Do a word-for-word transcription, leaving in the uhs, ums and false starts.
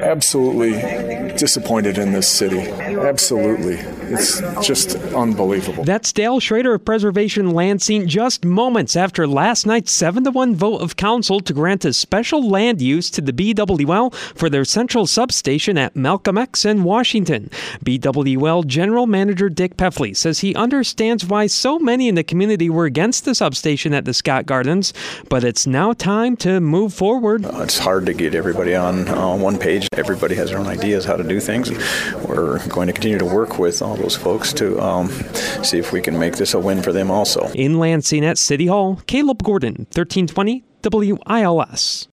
absolutely disappointed in this city. Absolutely. It's just unbelievable. That's Dale Schrader of Preservation Lansing just moments after last night's seven to one vote of council to grant a special land use to the B W L for their central substation at Malcolm X in Washington. B W L General Manager Dick Peffley says he understands why so many in the community were against the substation at the Scott Gardens, but it's now time to move forward. Uh, it's hard to get everybody on uh, one page. Everybody has their own ideas how to do things. We're going to continue to work with all those folks to um, see if we can make this a win for them also. In Lansing at City Hall, Caleb Gordon, thirteen twenty W I L S.